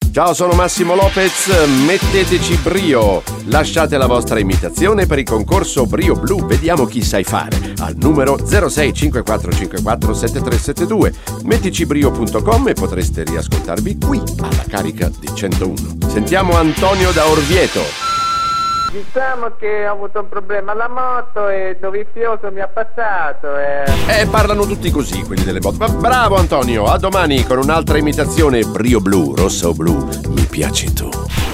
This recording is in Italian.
Ciao, sono Massimo Lopez, metteteci brio. Lasciate la vostra imitazione per il concorso Brio Blu, vediamo chi sai fare. Al numero 0654547372. Metticibrio.com e potreste riascoltarvi qui alla carica di 101. Sentiamo Antonio da Orvieto. Diciamo che ho avuto un problema alla moto e dovizioso mi ha passato Parlano tutti così quelli delle moto. Ma bravo Antonio, a domani con un'altra imitazione Brio Blu, rossa o blu, mi piaci tu.